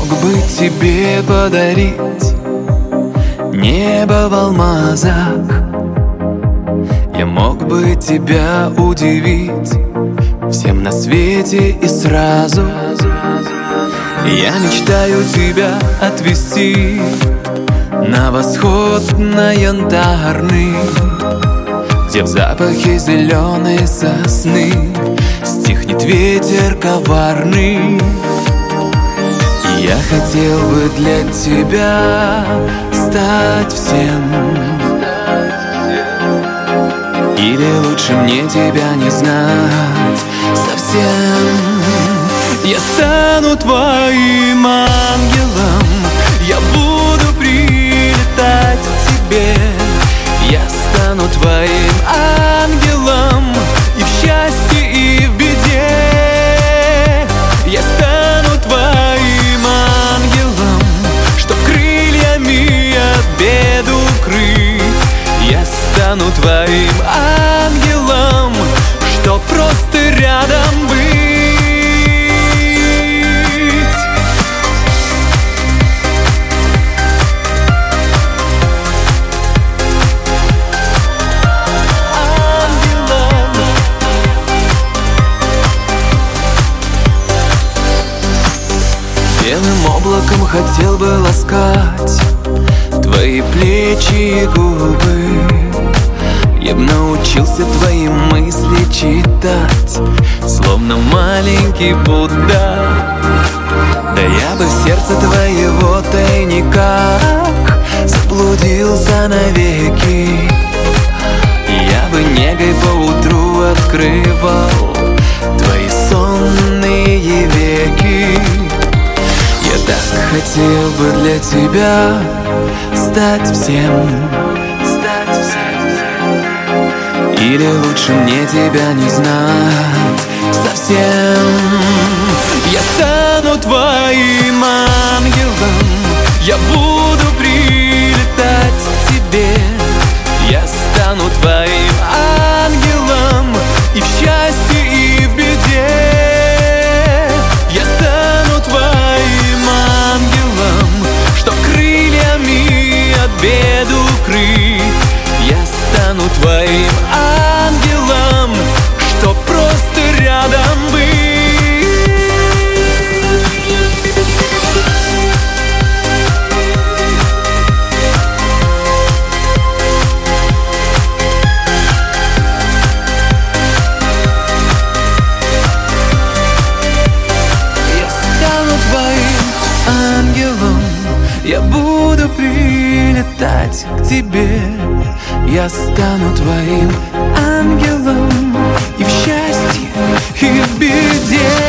бы тебе подарить небо в алмазах. Я мог бы тебя удивить всем на свете и сразу. Я мечтаю тебя отвезти на восход, на Янтарный, где в запахе зеленой сосны стихнет ветер коварный. И я хотел бы для тебя стать всем, или лучше мне тебя не знать совсем. Я стану твоим ангелом, я буду прилетать к тебе. Я стану твоим ангелом и в счастье, и в беде. Я стану твоим ангелом, чтоб крыльями от бед укрыть. Я стану твоим ангелом, чтоб просто рядом быть. Белым облаком хотел бы ласкать твои плечи и губы. Я б научился твои мысли читать, словно маленький Будда. Да я бы в сердце твоего тайника заблудился навеки. Я бы негой поутру открывал твои сонные веки. Я так хотел бы для тебя стать всем, или лучше мне тебя не знать совсем. Я стану твоим ангелом, я буду прилетать к тебе. Я стану твоим ангелом и в счастье, и в беде. Я стану твоим ангелом, чтоб крыльями от бед укрыть. Я стану твоим ангелом, чтоб просто рядом быть. Я стану твоим ангелом, я буду прилетать к тебе. Я стану твоим ангелом и в счастье, и в беде.